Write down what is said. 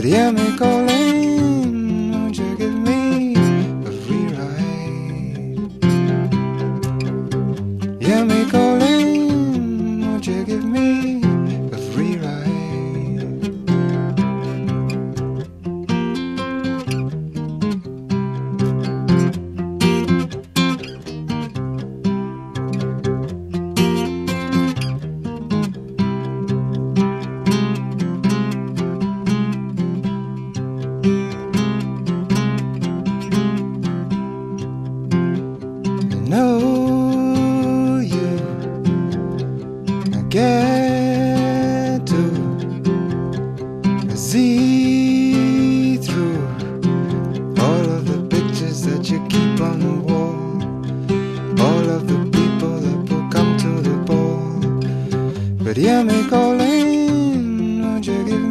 But hear me calling, won't you give me a free ride? Hear me calling, won't you give me a free ride? Know you get to see through all of the pictures that you keep on the wall, all of the people that will come to the ball. But hear me calling, won't you give